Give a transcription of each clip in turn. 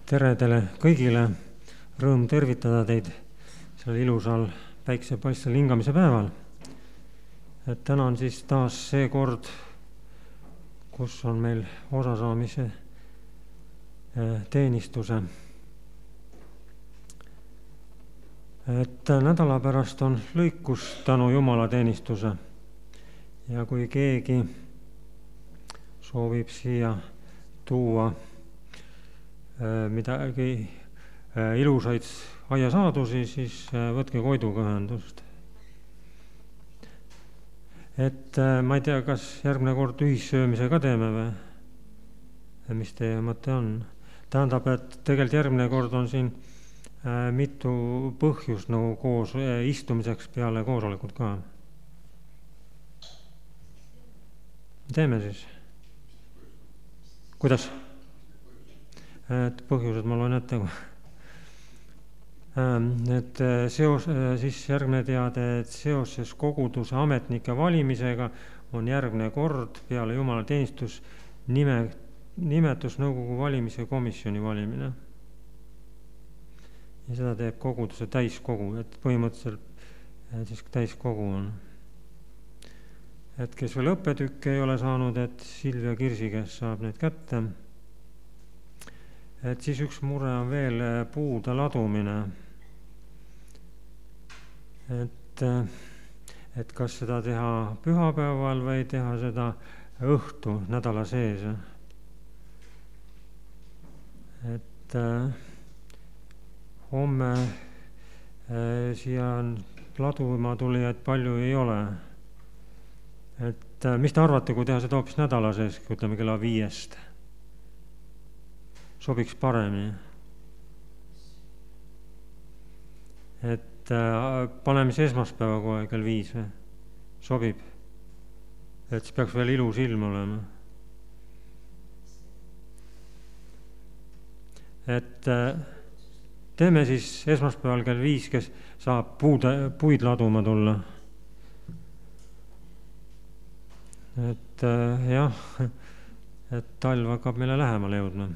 Tere teile kõigile, rõõm tervitada teid sellel ilusal päiksepaistel hingamise päeval. Et täna on siis taas see kord, kus on meil osasaamise teenistuse. Et nädala pärast on lõikus tänu Jumala teenistuse ja kui keegi soovib siia tuua midagi ilusaid aiasaadusi, siis võtke Koiduga ühendust. Et ma ei tea, kas järgmine kord ühissöömise ka teeme või? Mis teie mõte on? Tähendab, et tegelikult järgmine kord on siin mitu põhjust nagu koos istumiseks peale koosolekut ka. Teeme siis. Kuidas? Et põhjused ma loen ette. Et siis järgmine teade, et seoses koguduse ametnike valimisega on järgmine kord peale Jumala teenistus nimetusnõukogu valimise komisjoni valimine. Ja seda teeb koguduse täiskogu, et põhimõtteliselt siis täiskogu on. Et kes veel õppetükke ei ole saanud, et Silvia Kirsi käest saab need kätte. Et siis üks mure on veel puude ladumine. Et kas seda teha pühapäeval või teha seda õhtu nädala sees. Et homme siia laduma tulijaid palju ei ole. Et mis te arvate, kui teha seda hoopis nädala sees, ütleme kella 5? Sobiks paremini. Et paneme siis esmaspäeva kohe kell 5 või? Sobib. Et siis peaks veel ilus ilm olema. Et teeme siis esmaspäeval kell 5, kes saab puid laduma tulla. Et jah, et talv hakkab meile lähemale jõudma.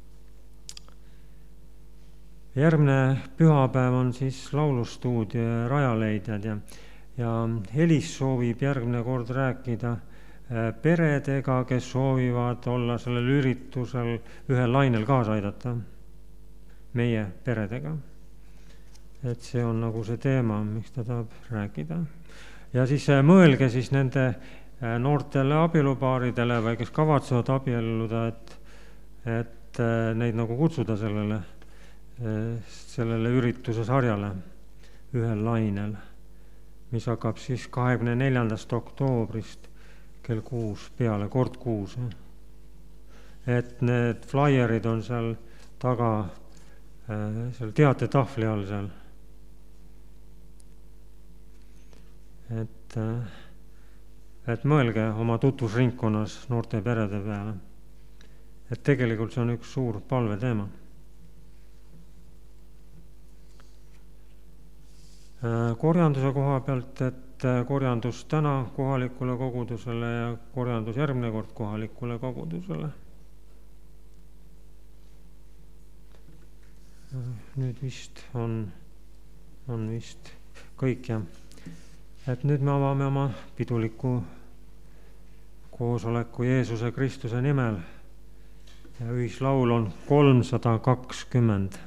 Järgmine pühapäev on siis laulustuudio Rajaleidjad ja Elis soovib järgmine kord rääkida peredega, kes soovivad olla sellel üritusel ühel lainel kaasa aidata, meie peredega. Et see on nagu see teema, miks ta tahab rääkida. Ja siis mõelge siis nende noortele abielupaaridele või kes kavatsevad abielluda, et neid nagu kutsuda sellele ürituse sarjale ühel lainel, mis hakkab siis 24. oktoobrist kell 6 peale, kord 6. Et need flaierid on seal taga, seal teatetahvli all seal. Et mõelge oma tutvusringkonnas noorte perede peale. Et tegelikult see on üks suur palveteema. Korjanduse koha pealt, et korjandus täna kohalikule kogudusele ja korjandus järgmine kord kohalikule kogudusele. Nüüd vist on vist kõik, jah. Et nüüd me avame oma piduliku koosoleku Jeesuse Kristuse nimel ja ühislaul on 320.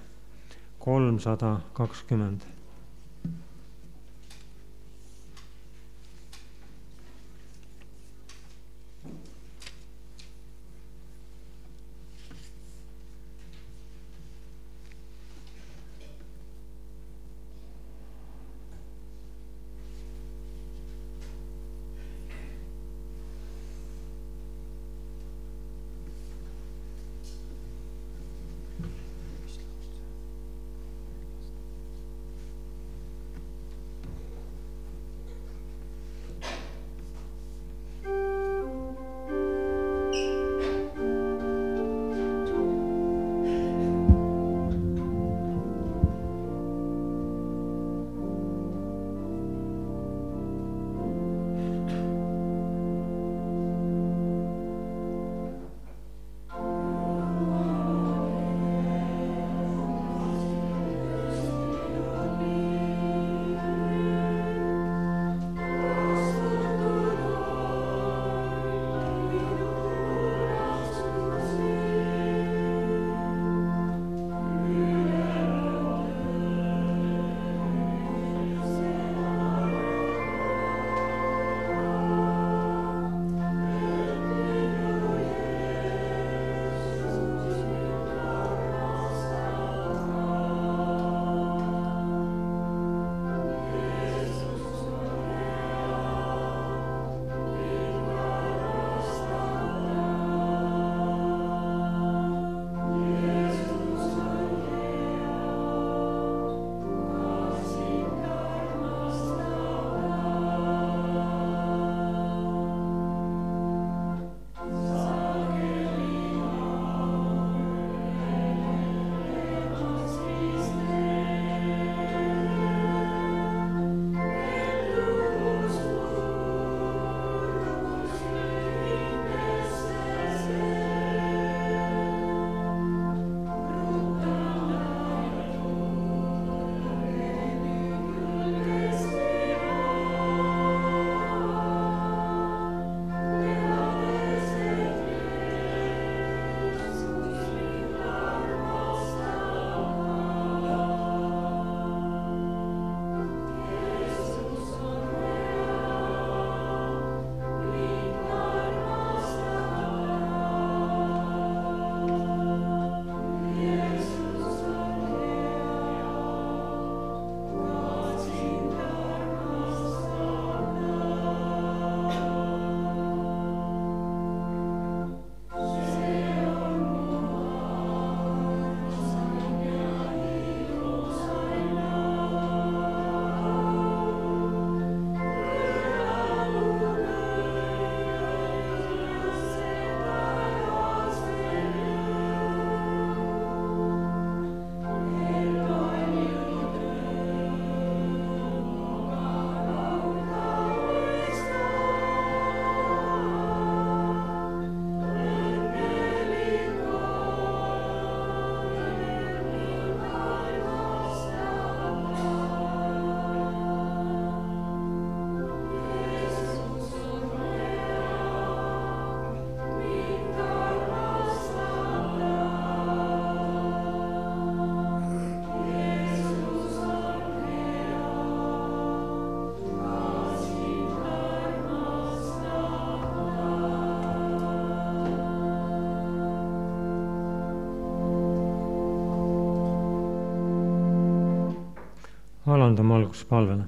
alandame alguses palvele.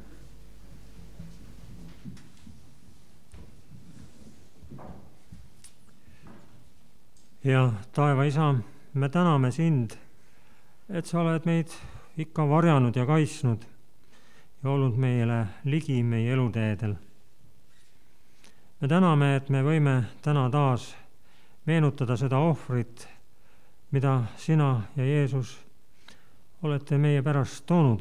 ja taeva isa, me täname sind, et sa oled meid ikka varjanud ja kaitsnud ja olnud meile ligi meie eluteedel. me täname, et me võime täna taas meenutada seda ohvrit, mida sina ja Jeesus olete meie pärast toonud.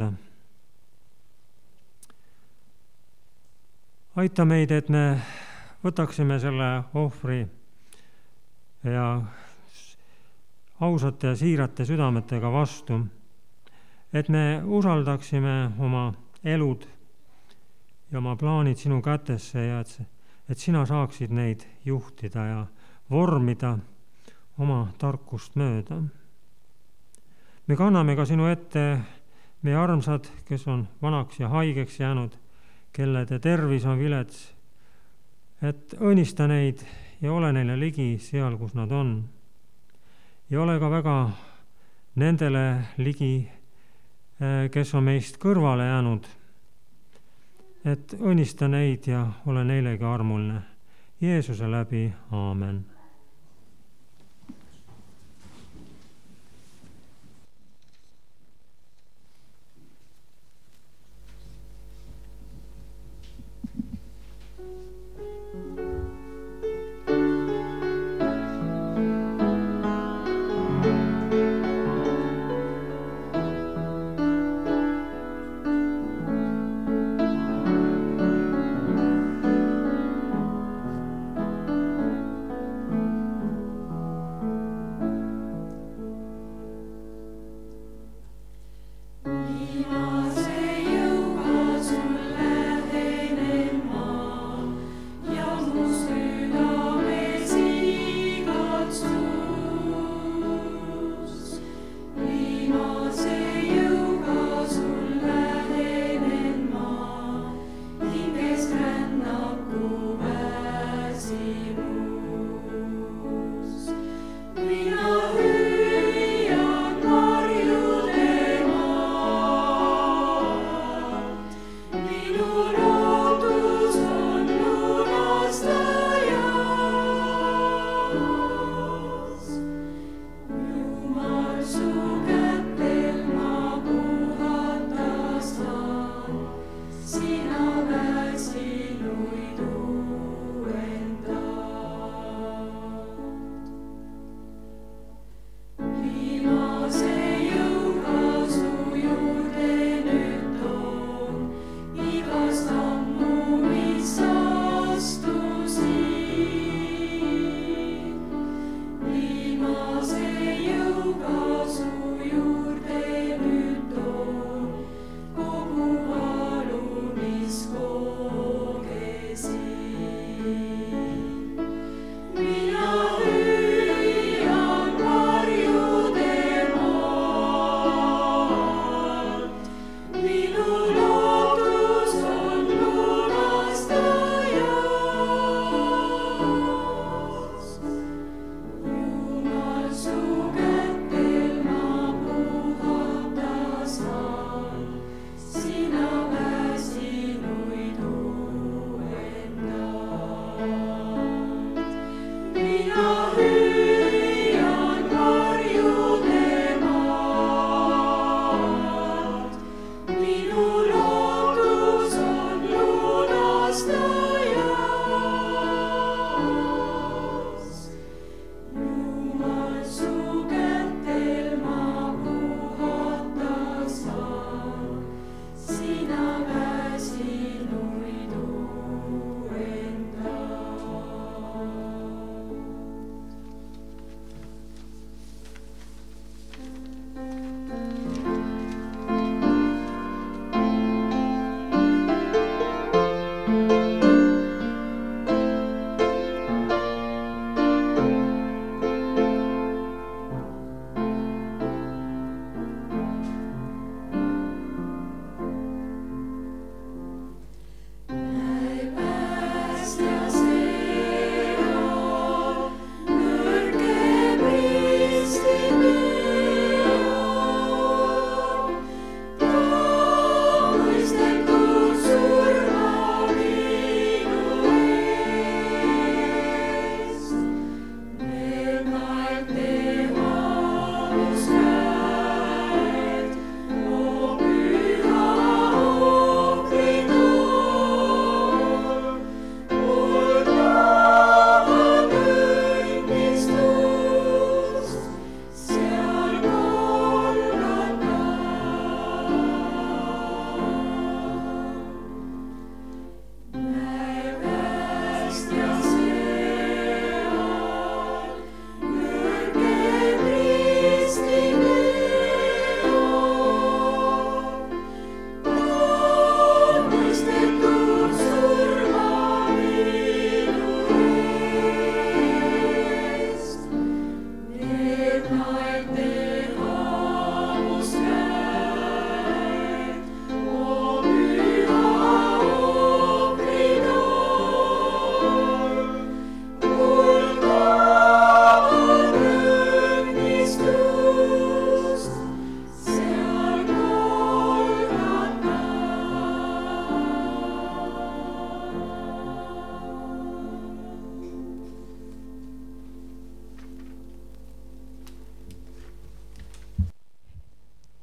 aita meid, et me võtaksime selle ohvri ja ausate ja siirate südametega vastu, et me usaldaksime oma elud ja oma plaanid sinu kätesse ja et sina saaksid neid juhtida ja vormida oma tarkust mööda. me kanname ka sinu ette meie armsad, kes on vanaks ja haigeks jäänud, kelle tervis on vilets, et õnnista neid ja ole neile ligi seal, kus nad on. ja ole ka väga nendele ligi, kes on meist kõrvale jäänud, et õnnista neid ja ole neilegi armuline. Jeesuse läbi, aamen.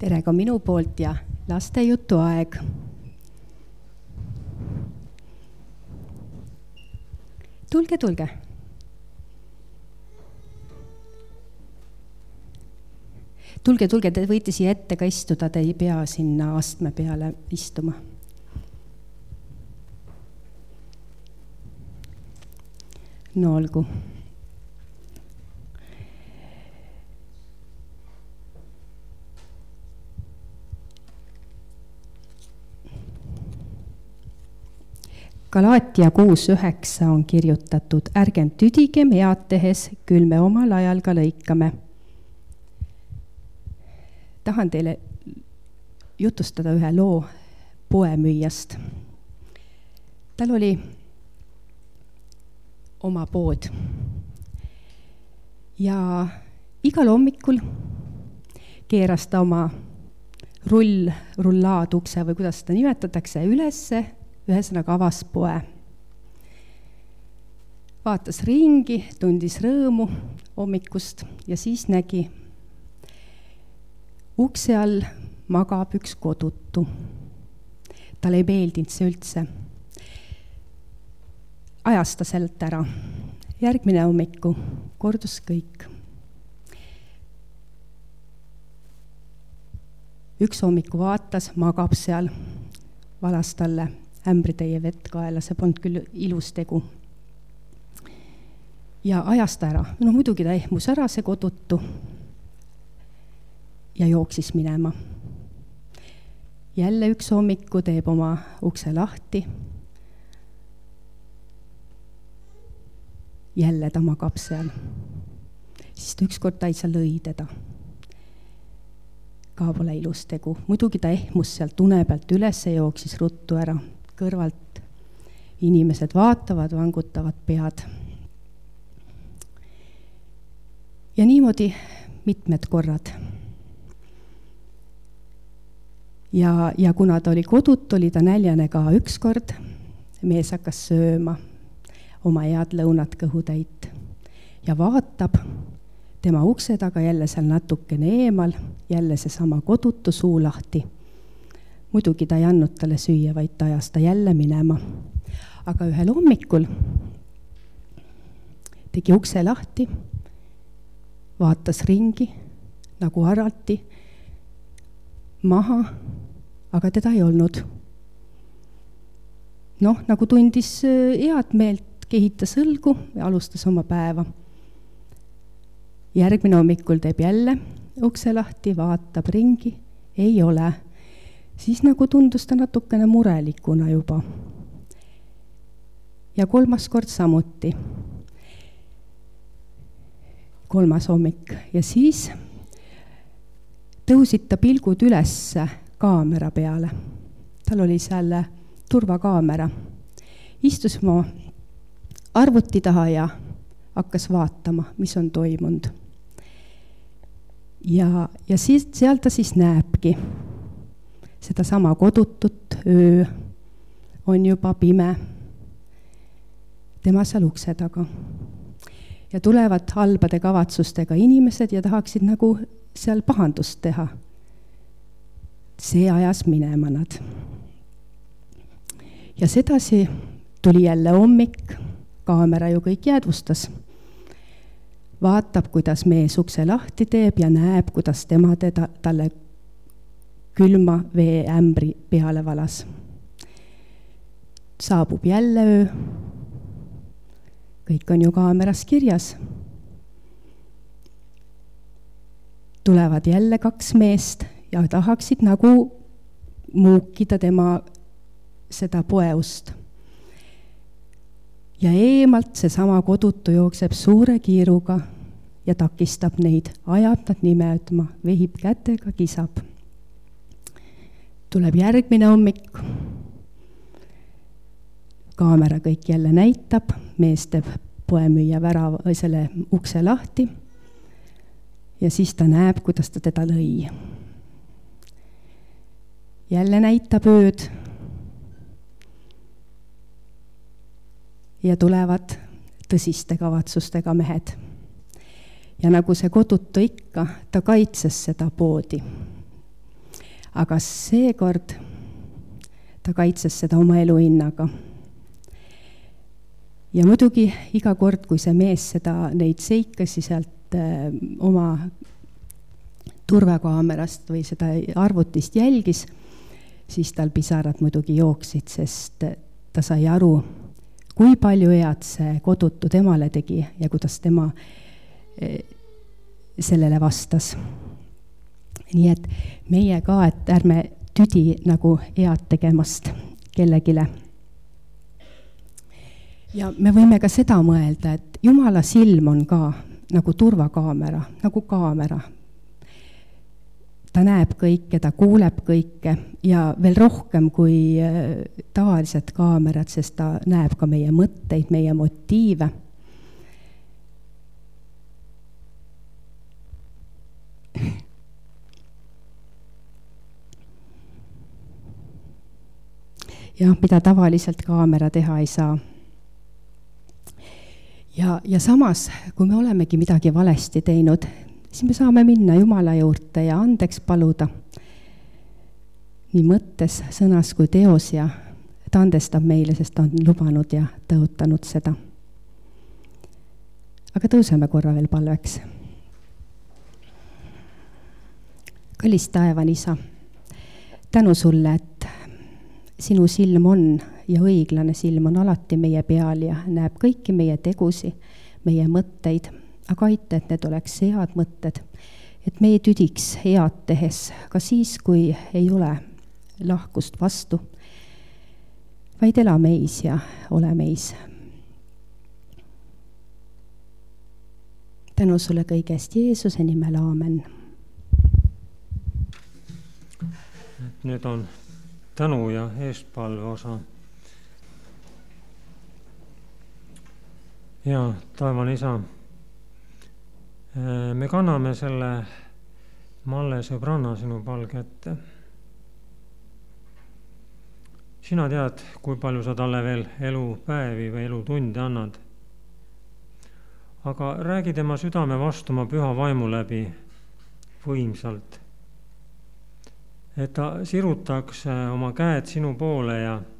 tere ka minu poolt ja laste jutuaeg. Tulge. Tulge, te võite siia ette ka istuda, te ei pea sinna astme peale istuma. No olgu. Galaatia 6:9 on kirjutatud, ärgem tüdigem head tehes, küll me omal ajal ka lõikame. Tahan teile jutustada ühe loo poemüüjast. Tal oli oma pood ja igal hommikul keeras ta oma rullaadukse või kuidas seda nimetatakse ülesse, ühesõnaga avas poe. Vaatas ringi, tundis rõõmu hommikust ja siis nägi, ukse all magab üks kodutu. Talle ei meeldinud see üldse. Ajas ta sealt ära. Järgmine hommiku kordus kõik. Üks hommiku vaatas, magab seal, valas talle ämbritäie vett kaela, see polnud küll ilus tegu. Ja ajas ta ära. No muidugi ta ehmus ära, see kodutu, ja jooksis minema. Jälle üks hommiku teeb oma ukse lahti. Jälle ta magab seal. Siis ta ükskord täitsa lõi teda. Ka pole ilus tegu. Muidugi ta ehmus sealt une pealt üles ja jooksis ruttu ära. Kõrvalt inimesed vaatavad, vangutavad pead. Ja niimoodi mitmed korrad. Ja kuna ta oli kodut, oli ta näljane ka ükskord. Mees hakkas sööma oma head lõunat kõhutäit ja vaatab tema ukse taga jälle seal natukene eemal, jälle see sama kodutu suu lahti. Muidugi ta ei andnud talle süüa, vaid ta ajas ta jälle minema. Aga ühel hommikul tegi ukse lahti, vaatas ringi, nagu arati, maha, aga teda ei olnud. Nagu tundis head meelt, kehitas õlgu ja alustas oma päeva. Järgmine hommikul teeb jälle ukse lahti, vaatab ringi, ei ole. Siis nagu tundus ta natukene murelikuna juba. Ja kolmas kord samuti. Kolmas hommik. Ja siis tõusid ta pilgud üles kaamera peale. Tal oli seal turvakaamera. Istus oma arvuti taha ja hakkas vaatama, mis on toimunud. Ja siis, seal ta siis näebki seda sama kodutut, öö on juba pime, tema seal ukse taga. Ja tulevad halbade kavatsustega inimesed ja tahaksid nagu seal pahandust teha. See ajas minema nad. Ja sedasi tuli jälle hommik, kaamera ju kõik jäädvustas. Vaatab, kuidas mees ukse lahti teeb ja näeb, kuidas tema talle külma veeämbri peale valas. Saabub jälle öö. Kõik on ju kaameras kirjas. Tulevad jälle kaks meest ja tahaksid nagu muukida tema seda poeust. Ja eemalt see sama kodutu jookseb suure kiiruga ja takistab neid, ajab nad nimedma, vehib kätega, kisab. Tuleb järgmine hommik. Kaamera kõik jälle näitab, mees teeb poemüüja selle ukse lahti ja siis ta näeb, kuidas ta teda lõi. Jälle näitab ööd ja tulevad tõsiste kavatsustega mehed. Ja nagu see kodutu ikka, ta kaitses seda poodi. aga seekord ta kaitses seda oma elu hinnaga. Ja muidugi iga kord, kui see mees neid seikasi sealt oma turvakaamerast või seda arvutist jälgis, siis tal pisarad muidugi jooksid, sest ta sai aru, kui palju head see kodutu temale tegi ja kuidas tema sellele vastas. Nii et meie ka, et ärme tüdi nagu head tegemast kellegile. Ja me võime ka seda mõelda, et Jumala silm on ka nagu turvakaamera, nagu kaamera. Ta näeb kõike, ta kuuleb kõike ja veel rohkem kui tavalised kaamerad, sest ta näeb ka meie mõtteid, meie motiive. Ja mida tavaliselt kaamera teha ei saa. Ja samas, kui me olemegi midagi valesti teinud, siis me saame minna Jumala juurde ja andeks paluda. Nii mõttes, sõnas kui teos ja ta andestab meile, sest ta on lubanud ja tõotanud seda. Aga tõuseme korra veel palveks. Kallis taevan isa, tänu sulle, et sinu silm on ja õiglane silm on alati meie peal ja näeb kõiki meie tegusi, meie mõtteid, aga aita, et need oleks head mõtted, et me ei tüdiks head tehes, ka siis, kui ei ole lahkust vastu, vaid ela meis ja ole meis. Tänu sulle kõigest Jeesuse nimel, aamen. Nüüd on tänu ja eestpalve osa. Ja taevane isa, me kanname selle Malle sõbranna sinu palge ette. Sina tead, kui palju sa talle veel elupäevi või elutunde annad. Aga räägi tema südame vastu oma püha vaimu läbi võimsalt. Et ta sirutaks oma käed sinu poole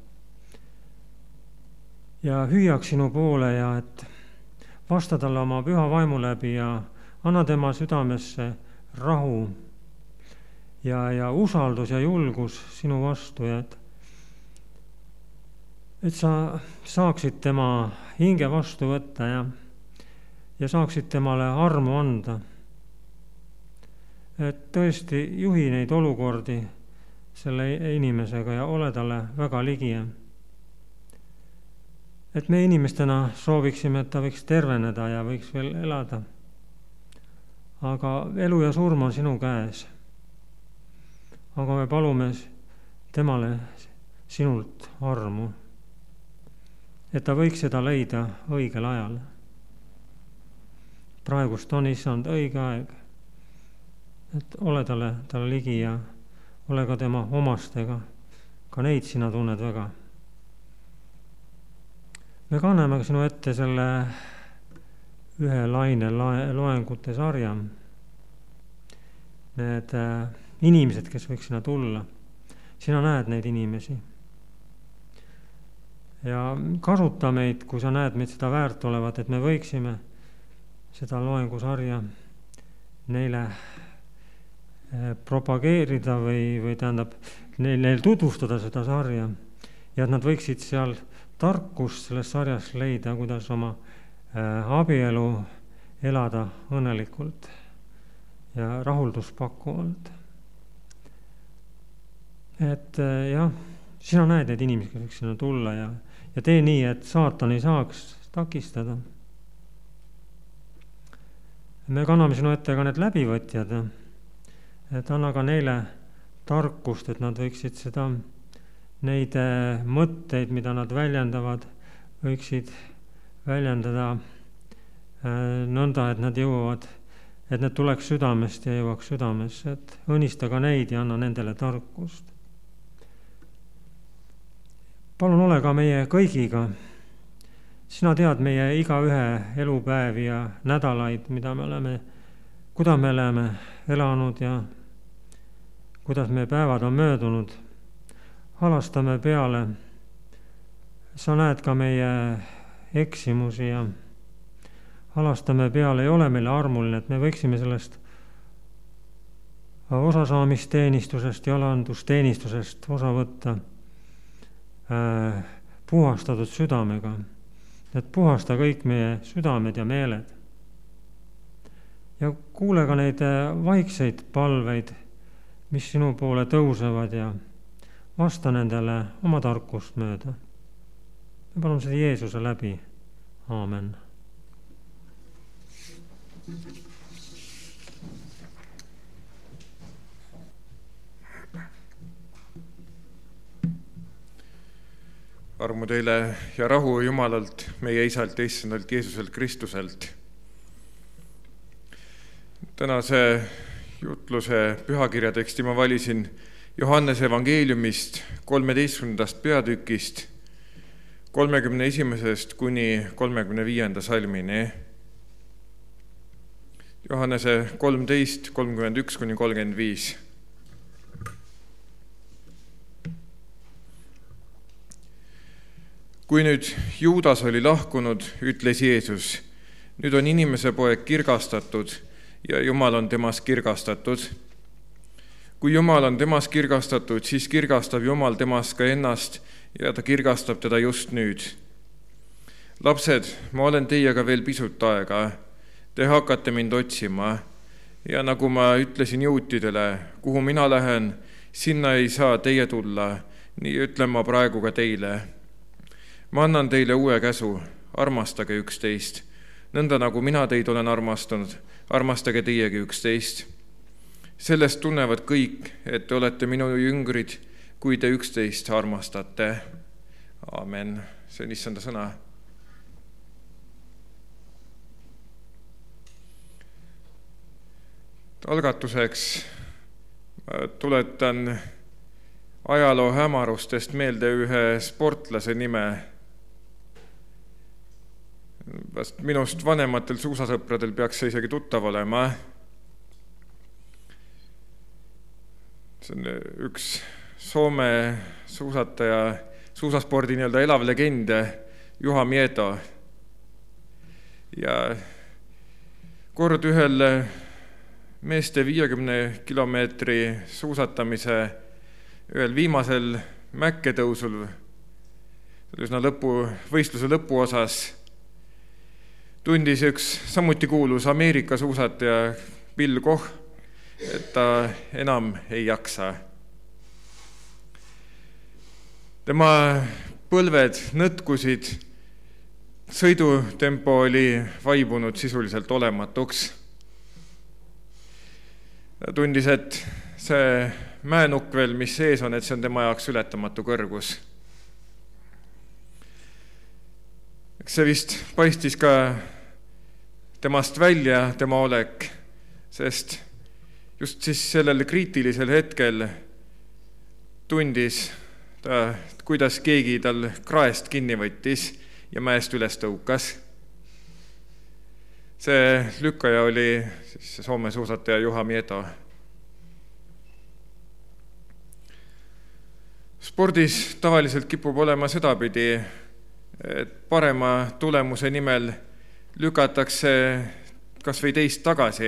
ja hüüaks sinu poole ja et vasta talle oma püha vaimu läbi ja anna tema südamesse rahu ja usaldus ja julgus sinu vastu ja et sa saaksid tema hinge vastu võtta ja saaksid temale armu anda. Et tõesti juhi neid olukordi selle inimesega ja ole talle väga ligi. Et me inimestena sooviksime, et ta võiks terveneda ja võiks veel elada. Aga elu ja surm on sinu käes. Aga me palume temale sinult armu, et ta võiks seda leida õigel ajal. Praegust on issand õige aeg. Et ole talle ligi ja ole ka tema omastega. Ka neid sina tunned väga. Me kanname sinu ette selle ühe laine loengute sarja. Need inimesed, kes võiks sinna tulla. Sina näed neid inimesi. Ja kasuta meid, kui sa näed meid seda väärt olevat, et me võiksime seda loengusarja neile propageerida või tähendab neil tutvustada seda sarja ja et nad võiksid seal tarkust selles sarjas leida, kuidas oma abielu elada õnnelikult ja rahulduspakkunud. Et jah, sina näed neid inimesi, kes võiks sinna tulla ja tee nii, et saatan ei saaks takistada. Me kanname sinu ette ka need läbivõtjad, et anna ka neile tarkust, et nad võiksid neid mõtteid, mida nad väljendavad, võiksid väljendada nõnda, et nad jõuavad, et need tuleks südamest ja jõuaks südamesse, et õnnista ka neid ja anna nendele tarkust. Palun ole ka meie kõigiga. Sina tead meie igaühe elupäevi ja nädalaid, kuidas me oleme elanud ja kuidas meie päevad on möödunud. Halastame peale. Sa näed ka meie eksimusi ja halastame peale, ei ole meile armuline, et me võiksime sellest osasaamisteenistusest ja alandusteenistusest osa võtta puhastatud südamega. Et puhasta kõik meie südamed ja meeled. Ja kuule ka neid vaikseid palveid, mis sinu poole tõusevad ja vasta nendele oma tarkust mööda. Me palume seda Jeesuse läbi. Aamen. Armu teile ja rahu Jumalalt, meie Isalt ja Issandalt Jeesuselt Kristuselt. Tänase jutluse pühakirja teksti ma valisin Johannese evangeeliumist 13. peatükist 31. kuni 35. salmini. Johannese 13, 31 kuni 35. Kui nüüd Juudas oli lahkunud, ütles Jeesus, nüüd on inimese poeg kirgastatud ja Jumal on temas kirgastatud. Kui Jumal on temas kirgastatud, siis kirgastab Jumal temas ka ennast ja ta kirgastab teda just nüüd. Lapsed, ma olen teiega veel pisut aega. Te hakkate mind otsima ja nagu ma ütlesin juutidele, kuhu mina lähen, sinna ei saa teie tulla, nii ütlen ma praegu ka teile. Ma annan teile uue käsu, armastage üksteist. Nõnda nagu mina teid olen armastanud, armastage teiegi üksteist. Sellest tunnevad kõik, et te olete minu jüngrid, kui te üksteist armastate. Aamen. See on Issanda sõna. Algatuseks tuletan ajaloo hämarustest meelde ühe sportlase nime. Minust vanematel suusasõpradel peaks see isegi tuttav olema. See on üks Soome suusataja, suusaspordi elav legend, Juha Mieto. Ja kord ühel meeste 50 kilomeetri suusatamise ühel viimasel mäkketõusul, üsna võistluse lõpuosas, tundis üks samuti kuulus Ameerika suusataja Bill Koch, et ta enam ei jaksa. Tema põlved nõtkusid, sõidutempo oli vaibunud sisuliselt olematuks. Ta tundis, et see mäenukk veel, mis sees on, et see on tema jaoks ületamatu kõrgus. See vist paistis ka temast välja, tema olek, sest just siis sellel kriitilisel hetkel tundis ta, kuidas keegi tal kraest kinni võttis ja mäest üles tõukas. See lükkaja oli siis Soome suusataja Juha Mieto. Spordis tavaliselt kipub olema sedapidi, et parema tulemuse nimel lükatakse kas või teist tagasi.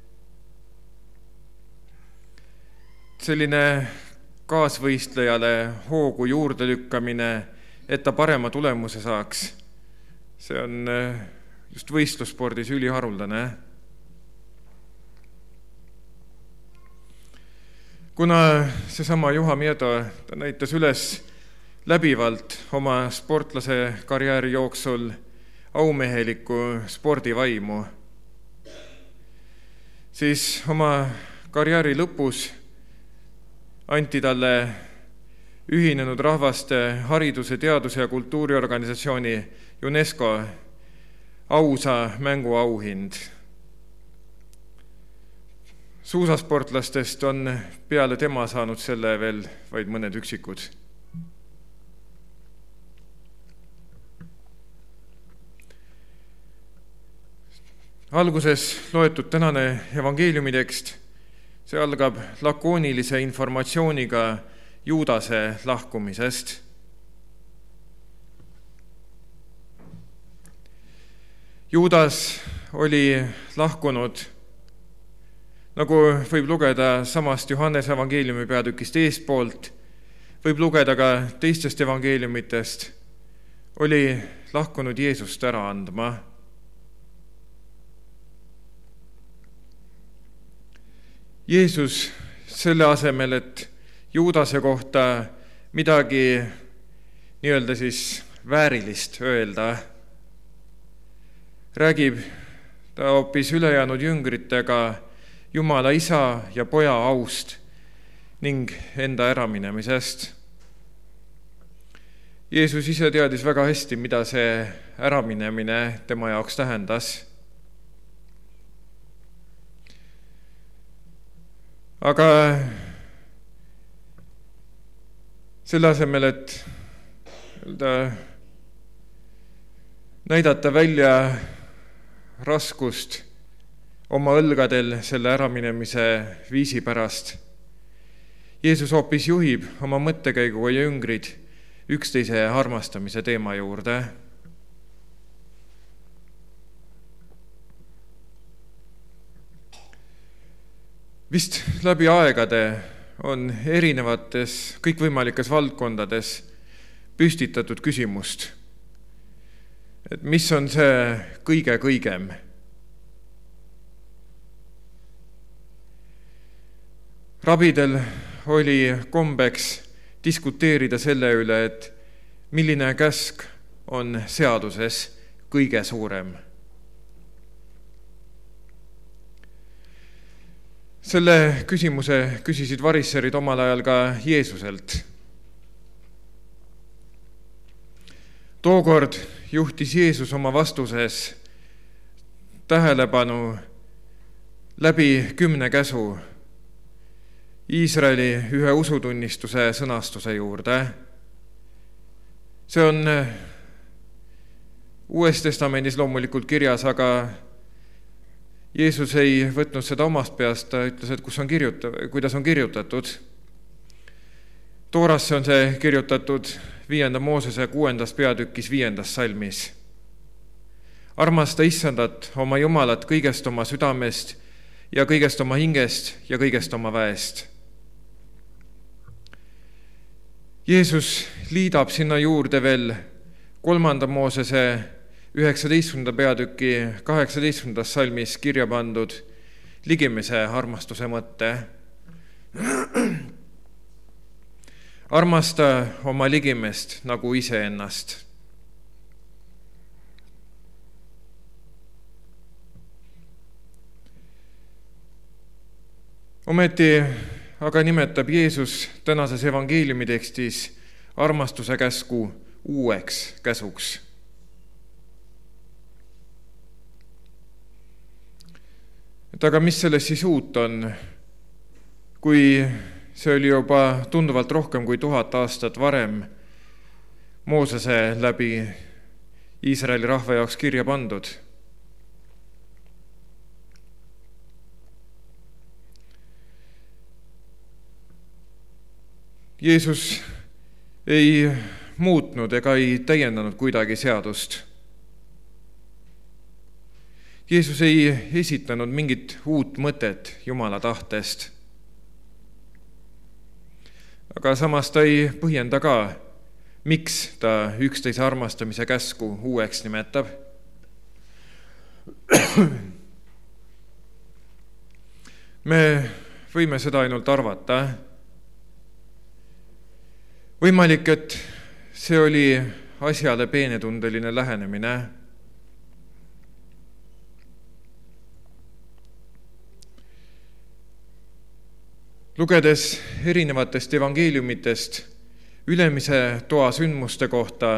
Selline kaasvõistlejale hoogu juurde lükkamine, et ta parema tulemuse saaks, see on just võistlusspordis üliharuldane. Kuna seesama Juha Mieto ta näitas üles läbivalt oma sportlase karjääri jooksul aumeheliku spordivaimu, siis oma karjääri lõpus anti talle Ühinenud Rahvaste hariduse, teaduse ja kultuuriorganisatsiooni UNESCO ausa mängu auhind. Suusasportlastest on peale tema saanud selle veel vaid mõned üksikud. Alguses loetud tänane evangeeliumitekst, See algab lakoonilise informatsiooniga Juudase lahkumisest. Juudas oli lahkunud, nagu võib lugeda samast Johannese evangeeliumi peatükist eespoolt, võib lugeda ka teistest evangeeliumitest, oli lahkunud Jeesust ära andma. Jeesus selle asemel, et Juudase kohta midagi nii-öelda siis väärilist öelda, räägib ta hoopis ülejäänud jüngritega Jumala isa ja poja aust ning enda äraminemisest. Jeesus ise teadis väga hästi, mida see äraminemine tema jaoks tähendas. Aga selle asemel, et näidata välja raskust oma õlgadel selle äraminemise viisi pärast, Jeesus hoopis juhib oma mõttekäiguga jüngrid üksteise armastamise teema juurde. Vist läbi aegade on erinevates kõikvõimalikes valdkondades püstitatud küsimust, et mis on see kõige kõigem. Rabidel oli kombeks diskuteerida selle üle, et milline käsk on seaduses kõige suurem. Selle küsimuse küsisid varisserid omal ajal ka Jeesuselt. Tookord juhtis Jeesus oma vastuses tähelepanu läbi 10 käsu Iisraeli ühe usutunnistuse sõnastuse juurde. See on Uues Testamendis loomulikult kirjas, aga Jeesus ei võtnud seda omast peast, ta ütles, et kuidas on kirjutatud. Toorasse on see kirjutatud 5. Moosese 6. peatükis 5. salmis. Armasta Issandat, oma Jumalat kõigest oma südamest ja kõigest oma hingest ja kõigest oma väest. Jeesus liidab sinna juurde veel 3. Moosese 19. peatüki 18. salmis kirja pandud ligimese armastuse mõtte. Armasta oma ligimest nagu iseennast. Ometi aga nimetab Jeesus tänases evangeeliumi tekstis armastuse käsku uueks käsuks. Aga mis selles siis uut on, kui see oli juba tunduvalt rohkem kui 1000 aastat varem Moosese läbi Iisraeli rahva jaoks kirja pandud? Jeesus ei muutnud ega ei täiendanud kuidagi seadust. Jeesus ei esitanud mingit uut mõtet Jumala tahtest. Aga samas ta ei põhjenda ka, miks ta üksteise armastamise käsku uueks nimetab. Me võime seda ainult arvata. Võimalik, et see oli asjale peenetundeline lähenemine. Lugedes erinevatest evangeeliumitest ülemise toa sündmuste kohta,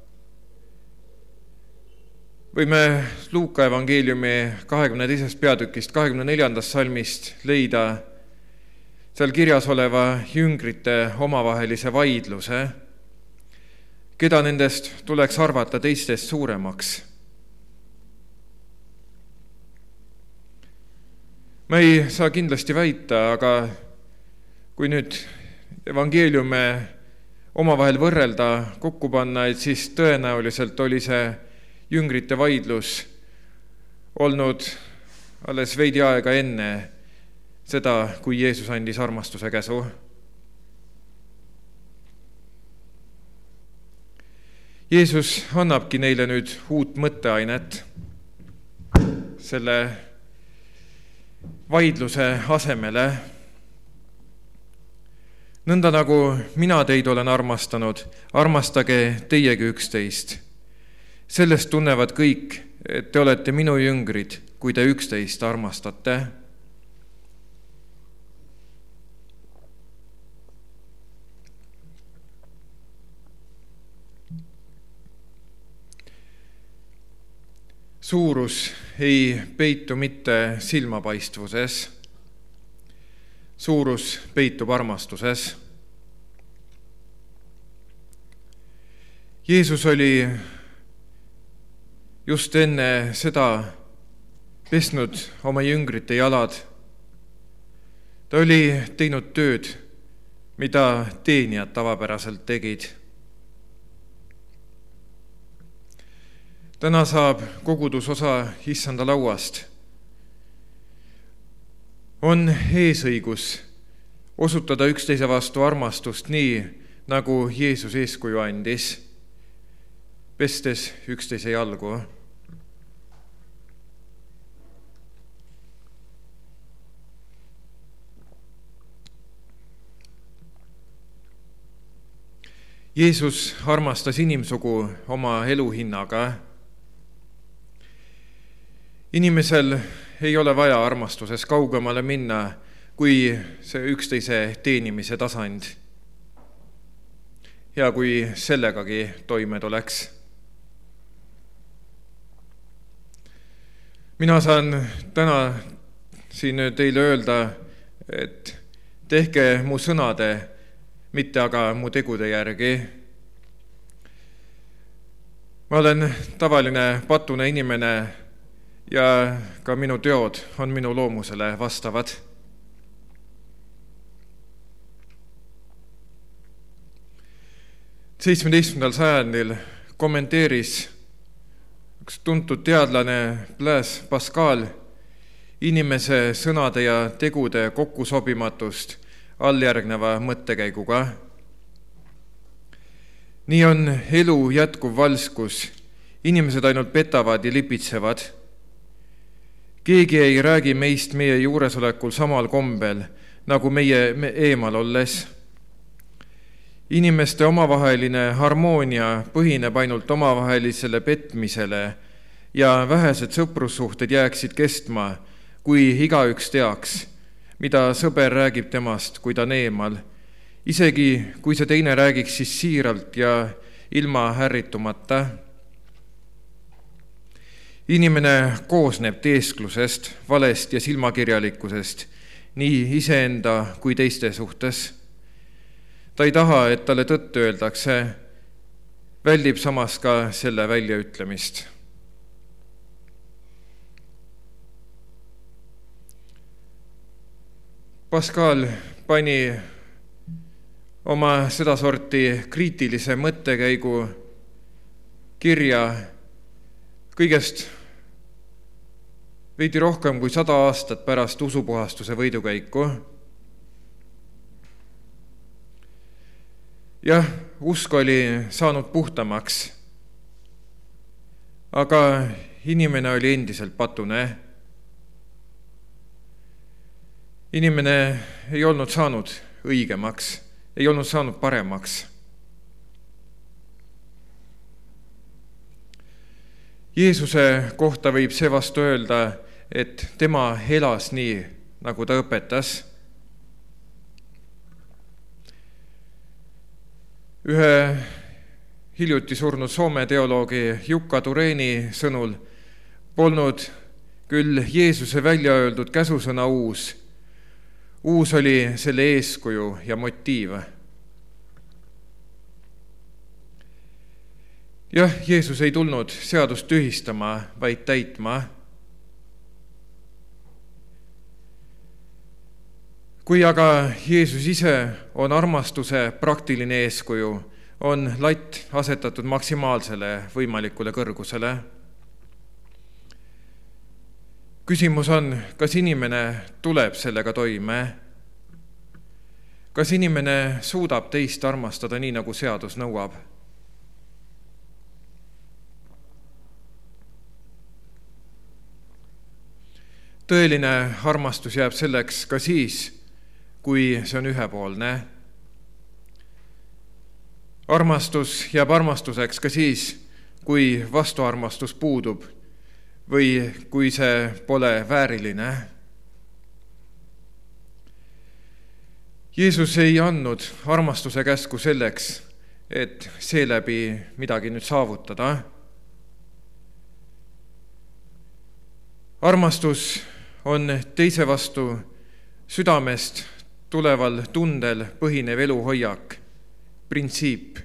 võime Luuka evangeeliumi 22. peatükist 24. salmist leida seal kirjas oleva jüngrite omavahelise vaidluse, keda nendest tuleks arvata teistest suuremaks. Ma ei saa kindlasti väita, aga kui nüüd evangeeliume omavahel võrrelda, kokku panna, et siis tõenäoliselt oli see jüngrite vaidlus olnud alles veidi aega enne seda, kui Jeesus andis armastuse käsu. Jeesus annabki neile nüüd uut mõtteainet selle vaidluse asemele. Nõnda nagu mina teid olen armastanud, armastage teiegi üksteist. Sellest tunnevad kõik, et te olete minu jüngrid, kui te üksteist armastate. Suurus ei peitu mitte silmapaistvuses. Suurus peitub armastuses. Jeesus oli just enne seda pesnud oma jüngrite jalad. Ta oli teinud tööd, mida teenijad tavapäraselt tegid. Täna saab kogudus osa issanda lauast. On eesõigus osutada üksteise vastu armastust nii, nagu Jeesus eeskuju andis, pestes üksteise jalgu. Jeesus armastas inimsugu oma elu hinnaga. Inimesel ei ole vaja armastuses kaugemale minna, kui see üksteise teenimise tasand. Ja kui sellegagi toime tuleks. Mina saan täna siin teile öelda, et tehke mu sõnade, mitte aga mu tegude järgi. Ma olen tavaline patune inimene ja ka minu teod on minu loomusele vastavad. XVII. Sajandil kommenteeris üks tuntud teadlane Blaise Pascal inimese sõnade ja tegude kokkusobimatust alljärgneva mõttekäiguga. Nii on elu jätkuv valskus, inimesed ainult petavad ja lipitsevad. Keegi ei räägi meist meie juuresolekul samal kombel, nagu meie eemal olles. Inimeste omavaheline harmoonia põhineb ainult omavahelisele petmisele ja vähesed sõprussuhted jääksid kestma, kui igaüks teaks, mida sõber räägib temast, kui ta on eemal. Isegi kui see teine räägiks siis siiralt ja ilma ärritumata. Inimene koosneb teesklusest, valest ja silmakirjalikkusest, nii iseenda kui teiste suhtes. Ta ei taha, et talle tõtt öeldakse, väldib samas ka selle väljaütlemist. Pascal pani oma sedasorti kriitilise mõttekäigu kirja kõigest veidi rohkem kui 100 aastat pärast usupuhastuse võidukäiku. Jah, usk oli saanud puhtamaks, aga inimene oli endiselt patune. Inimene ei olnud saanud õigemaks, ei olnud saanud paremaks. Jeesuse kohta võib seevastu öelda, et tema elas nii, nagu ta õpetas. Ühe hiljuti surnud Soome teoloogi Jukka Tureeni sõnul polnud küll Jeesuse välja öeldud käsusõna uus. Uus oli selle eeskuju ja motiiv. Jah, Jeesus ei tulnud seadust tühistama, vaid täitma. kui aga Jeesus ise on armastuse praktiline eeskuju, on latt asetatud maksimaalsele võimalikule kõrgusele. Küsimus on, kas inimene tuleb sellega toime? Kas inimene suudab teist armastada nii, nagu seadus nõuab? Tõeline armastus jääb selleks ka siis, kui see on ühepoolne. Armastus jääb armastuseks ka siis, kui vastuarmastus puudub või kui see pole vääriline. Jeesus ei andnud armastuse käsku selleks, et seeläbi midagi nüüd saavutada. Armastus on teise vastu südamest tuleval tundel põhinev eluhoiak, printsiip.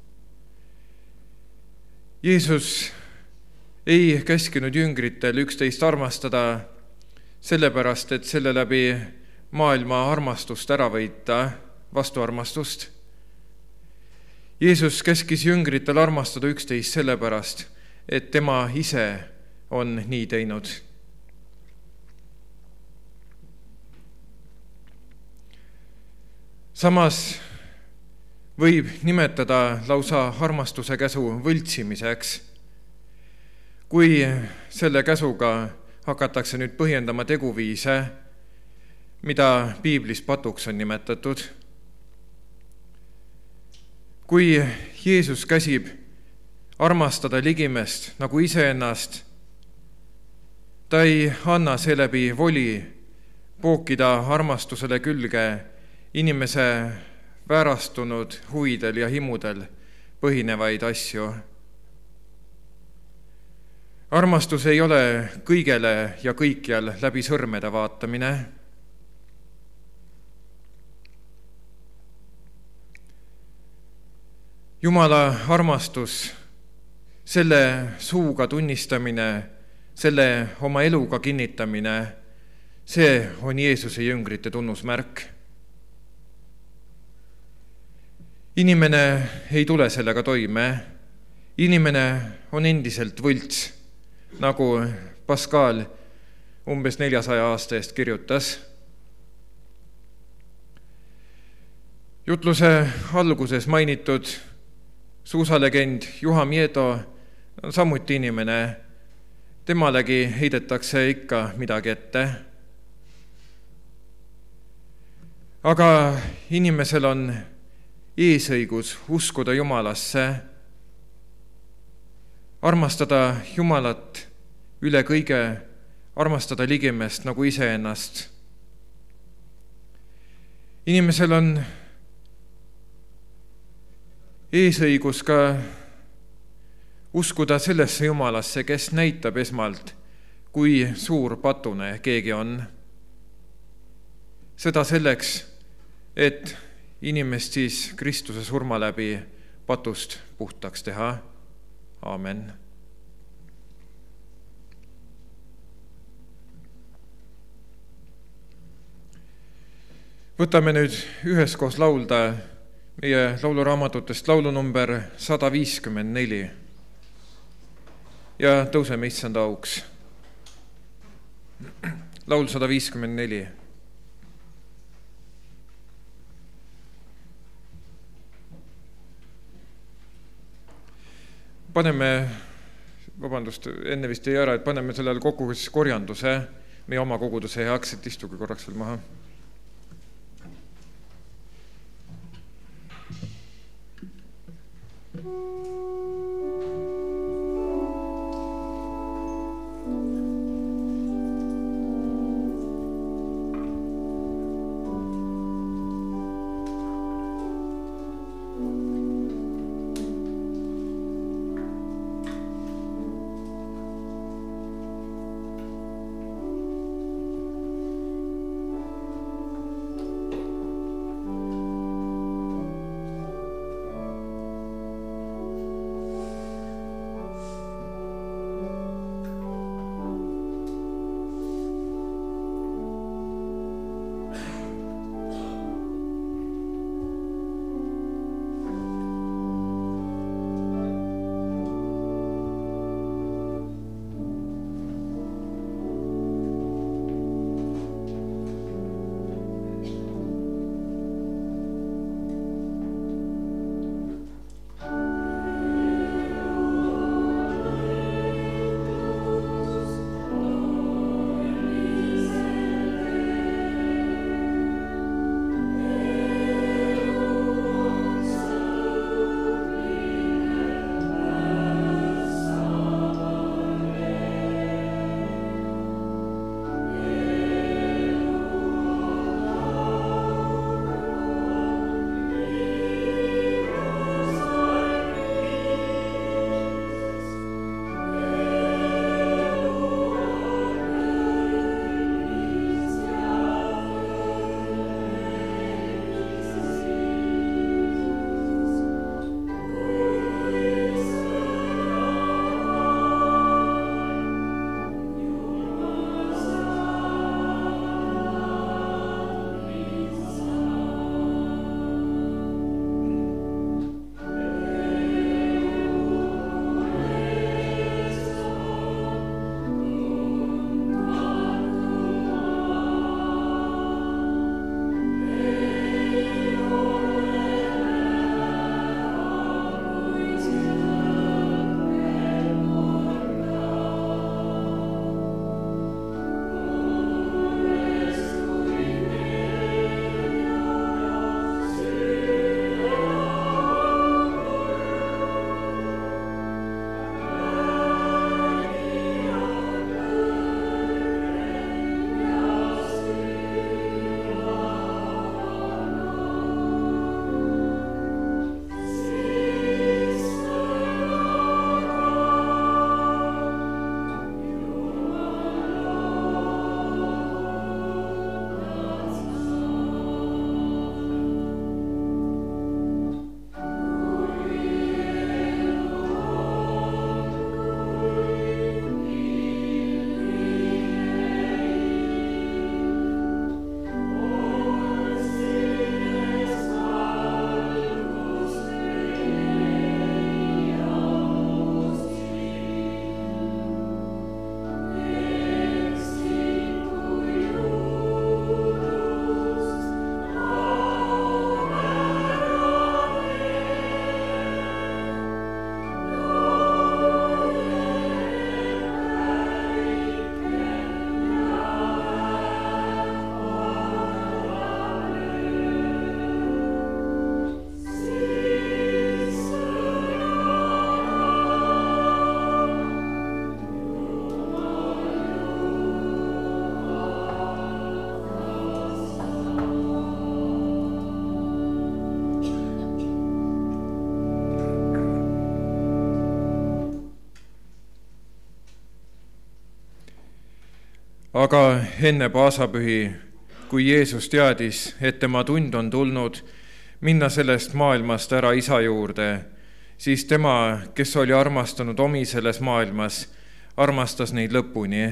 Jeesus ei käskinud jüngritel üksteist armastada sellepärast, et selle läbi maailma armastust ära võita, vastuarmastust. Jeesus käskis jüngritel armastada üksteist sellepärast, et tema ise on nii teinud. Samas võib nimetada lausa armastuse käsu võltsimiseks, kui selle käsuga hakatakse nüüd põhjendama teguviise, mida piiblis patuks on nimetatud. Kui Jeesus käsib armastada ligimest nagu iseennast, ta ei anna seeläbi voli pookida armastusele külge inimese väärastunud huvidel ja himudel põhinevaid asju. Armastus ei ole kõigele ja kõikjal läbi sõrmede vaatamine. Jumala armastus, selle suuga tunnistamine, selle oma eluga kinnitamine, see on Jeesuse jüngrite tunnusmärk. Inimene ei tule sellega toime. Inimene on endiselt võlts, nagu Pascal umbes 400 aasta eest kirjutas. Jutluse alguses mainitud suusalegend Juha Miedo on samuti inimene. Temalegi heidetakse ikka midagi ette. Aga inimesel on eesõigus uskuda Jumalasse, armastada Jumalat üle kõige, armastada ligimest nagu iseennast. Inimesel on eesõigus ka uskuda sellesse Jumalasse, kes näitab esmalt, kui suur patune keegi on. Seda selleks, et inimest siis Kristuse surma läbi patust puhtaks teha. Aamen. Võtame nüüd üheskoos laulda meie lauluraamatutest laulu number 154 ja tõuseme Issanda auks. Laul 154. Paneme, enne vist ei ära, et paneme sellel kokku korjanduse, meie oma koguduse heaks, et istuge korraks veel maha. Aga enne paasapühi, kui Jeesus teadis, et tema tund on tulnud minna sellest maailmast ära Isa juurde, siis tema, kes oli armastanud omi selles maailmas, armastas neid lõpuni.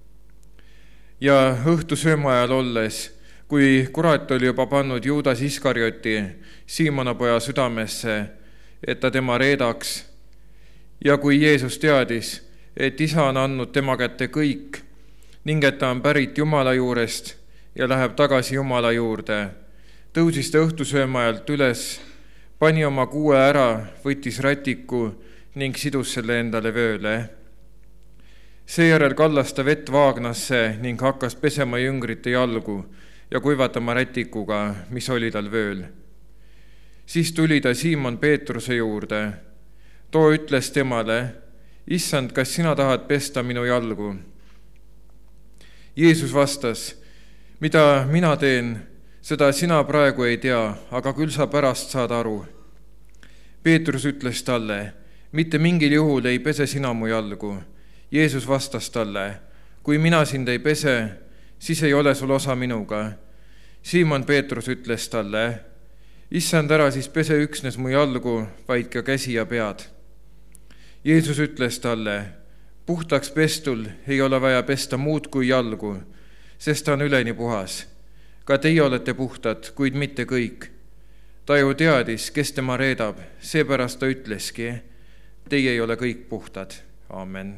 Ja õhtusööma ajal olles, kui kurat oli juba pannud Juudas Iskarioti, Siimona poja südamesse, et ta tema reedaks, ja kui Jeesus teadis, et Isa on andnud tema kätte kõik ning et ta on pärit Jumala juurest ja läheb tagasi Jumala juurde, tõusis ta õhtusööma ajalt üles, pani oma kuue ära, võttis rätiku ning sidus selle endale vööle. Seejärel kallas ta vett vaagnasse ning hakkas pesema jüngrite jalgu ja kuivatama rätikuga, mis oli tal vööl. Siis tuli ta Siimon Peetruse juurde. Too ütles temale: Issand, kas sina tahad pesta minu jalgu? Jeesus vastas: mida mina teen, seda sina praegu ei tea, aga küll sa pärast saad aru. Peetrus ütles talle: mitte mingil juhul ei pese sina mu jalgu. Jeesus vastas talle: kui mina sind ei pese, siis ei ole sul osa minuga. Siimon Peetrus ütles talle: Issand, ära siis pese üksnes mu jalgu, vaid ka käsi ja pead. Jeesus ütles talle: puhtaks pestul ei ole vaja pesta muud kui jalgu, sest ta on üleni puhas. Ka teie olete puhtad, kuid mitte kõik. Ta ju teadis, kes tema reedab, seepärast ta ütleski: teie ei ole kõik puhtad. Aamen.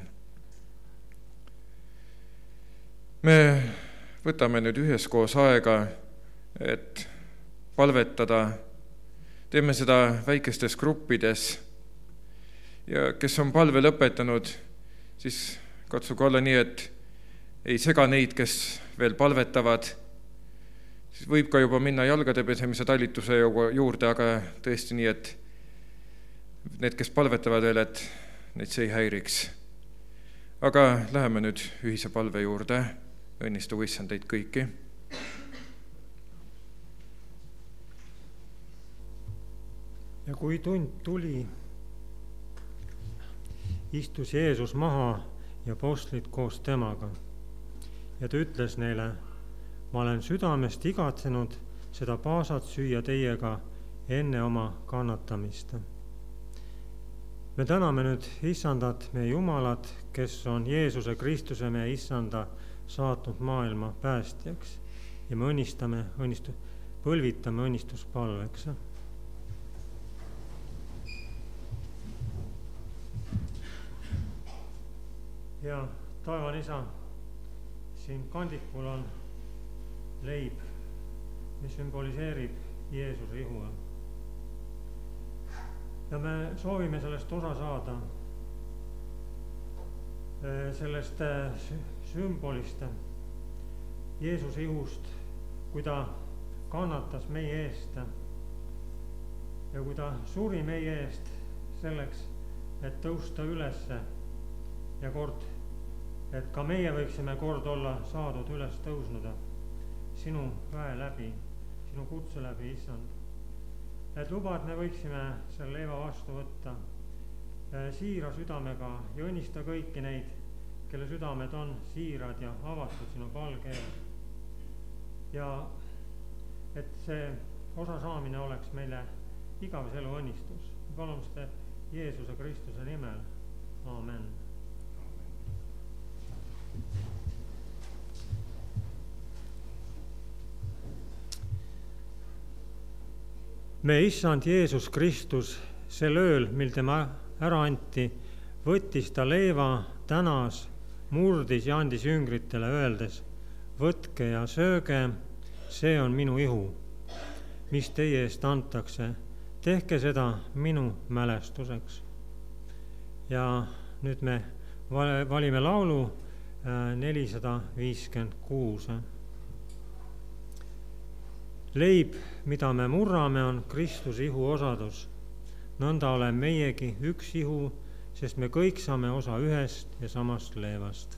Me võtame nüüd üheskoos aega, et palvetada. Teeme seda väikestes gruppides. Ja kes on palve lõpetanud, siis katsuge olla nii, et ei sega neid, kes veel palvetavad. Siis võib ka juba minna jalgade pesemise talituse juurde, aga tõesti nii, et need, kes palvetavad veel, et neid see ei häiriks. Aga läheme nüüd ühise palve juurde. Õnnistagu Issand teid kõiki. Ja kui tund tuli, istus Jeesus maha ja apostlid koos temaga. Ja ta ütles neile: ma olen südamest igatsenud seda paasat süüa teiega enne oma kannatamist. Me täname nüüd Issandat, meie Jumalat, kes on Jeesuse Kristuse, meie Issanda, saatnud maailma päästjaks. Ja me põlvitame õnnistuspalveks. Ja taevan Isa, siin kandikul on leib, mis sümboliseerib Jeesuse ihu. Ja me soovime sellest osa saada, sellest sümbolist, Jeesuse ihust, kui ta kannatas meie eest ja kui ta suri meie eest selleks, et tõusta ülesse ja kord, et ka meie võiksime kord olla saadud üles tõusnud sinu väe läbi, sinu kutse läbi, Issand. Et luba, et me võiksime selle leiva vastu võtta siira südamega ja õnnista kõiki neid, kelle südamed on siirad ja avatud sinu palge eel. Ja et see osa saamine oleks meile igavese elu õnnistus. Palume seda Jeesuse Kristuse nimel. Aamen. Me Issand Jeesus Kristus sel ööl, mil tema ära anti, võttis ta leiva, tänas, murdis ja andis jüngritele öeldes: võtke ja sööge, see on minu ihu, mis teie eest antakse. Tehke seda minu mälestuseks. Ja nüüd me valime laulu 456. Leib, mida me murrame, on Kristuse ihu osadus. Nõnda ole meiegi üks ihu, sest me kõik saame osa ühest ja samast leevast.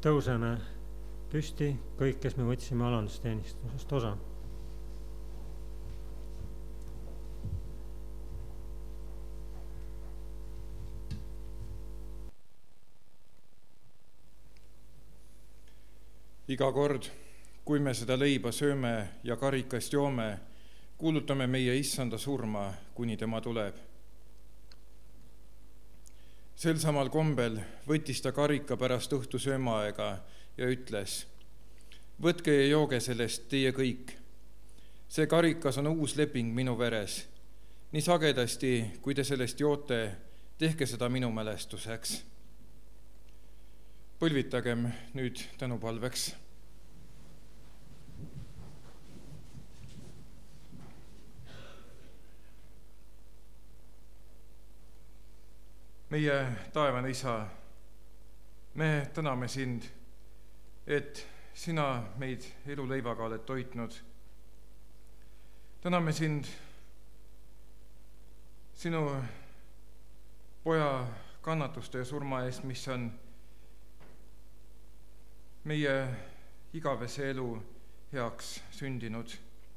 tõuseme püsti, kõik, kes me võtsime alandusteenistusest osa. Iga kord, kui me seda leiba sööme ja karikast joome, kuulutame meie issanda surma, kuni tema tuleb. Sel samal kombel võttis ta karika pärast õhtu söömaaega ja ütles: võtke ja jooge sellest teie kõik. See karikas on uus leping minu veres. Nii sagedasti, kui te sellest joote, tehke seda minu mälestuseks. Põlvitagem nüüd tänupalveks. Meie taevane Isa, me täname sind, et sina meid eluleivaga oled toitnud. Täname sind sinu poja kannatuste ja surma eest, mis on meie igavese elu heaks sündinud.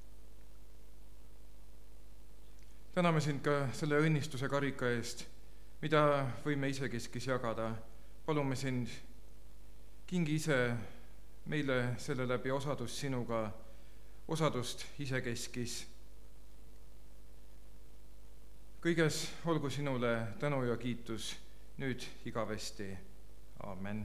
Täname sind ka selle õnnistuse karika eest, mida võime isekeskis jagada. Palume sind, kingi ise meile selle läbi osadust sinuga, osadust isekeskis. Kõiges olgu sinule tänu ja kiitus nüüd igavesti. Aamen.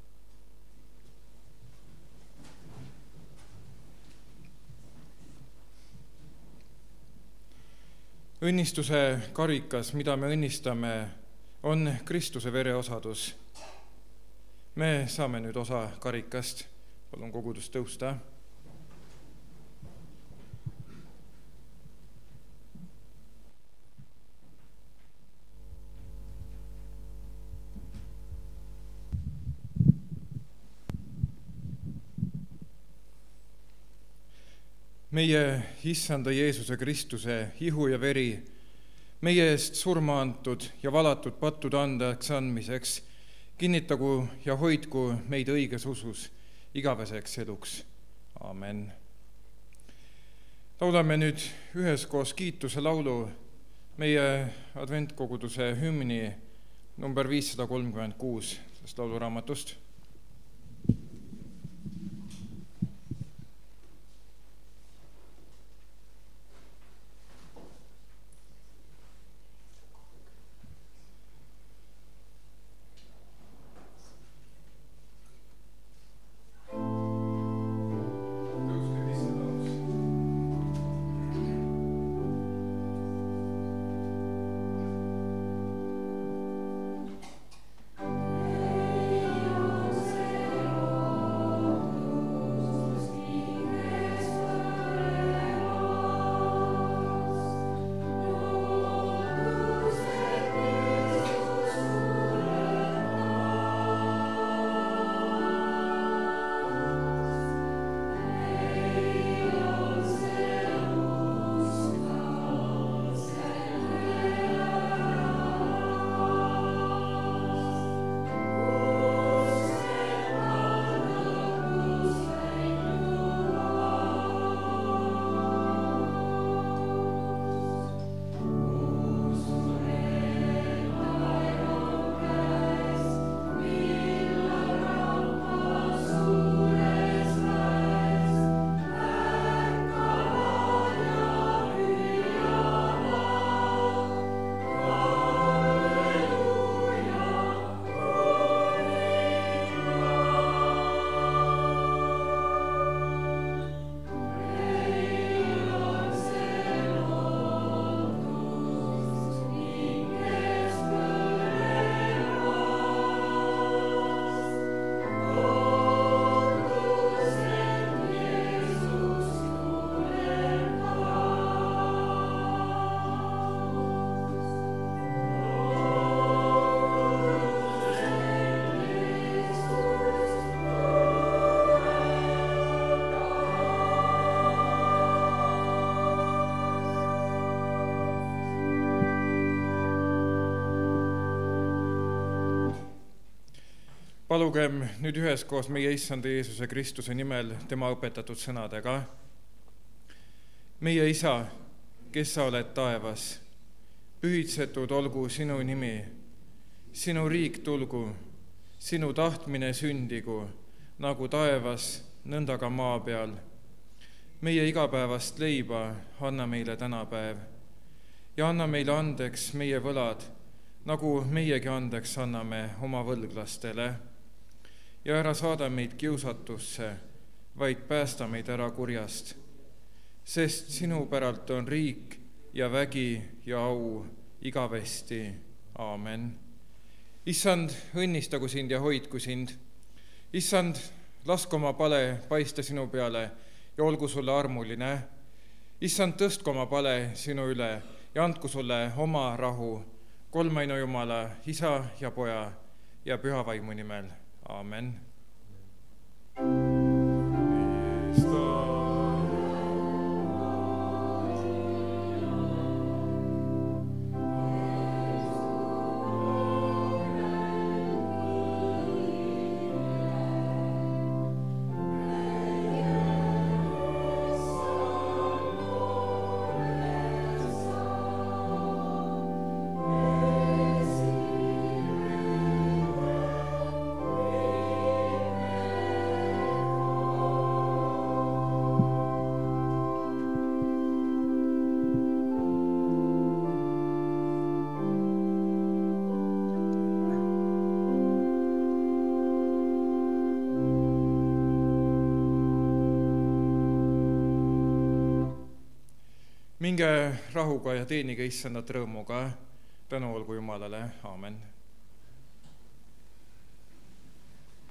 Õnnistuse karikas, mida me õnnistame, on Kristuse vereosadus. Me saame nüüd osa karikast. Palun kogudust tõusta. Meie issanda Jeesuse Kristuse ihu ja veri, meie eest surma antud ja valatud pattude andeks andmiseks, kinnitagu ja hoidku meid õiges usus igaveseks eluks. Aamen. Laulame nüüd üheskoos kiituse laulu meie adventkoguduse hümni number 536 sellest lauluraamatust. Ei palugem nüüd üheskoos meie Issanda Jeesuse Kristuse nimel tema õpetatud sõnadega. Meie Isa, kes sa oled taevas, pühitsetud olgu sinu nimi, sinu riik tulgu, sinu tahtmine sündigu, nagu taevas, nõnda ka maa peal. Meie igapäevast leiba anna meile tänapäev ja anna meile andeks meie võlad, nagu meiegi andeks anname oma võlglastele. Ja ära saada meid kiusatusse, vaid päästa meid ära kurjast, sest sinu päralt on riik ja vägi ja au igavesti. Aamen. Issand, õnnistagu sind ja hoidku sind. Issand, lasku oma pale paista sinu peale ja olgu sulle armuline. Issand, tõstku oma pale sinu üle ja andku sulle oma rahu, kolmainu Jumala, Isa ja Poja ja Püha Vaimu nimel. Aamen. Minge rahuga ja teenige Issandat rõõmuga. Tänu olgu Jumalale. Aamen.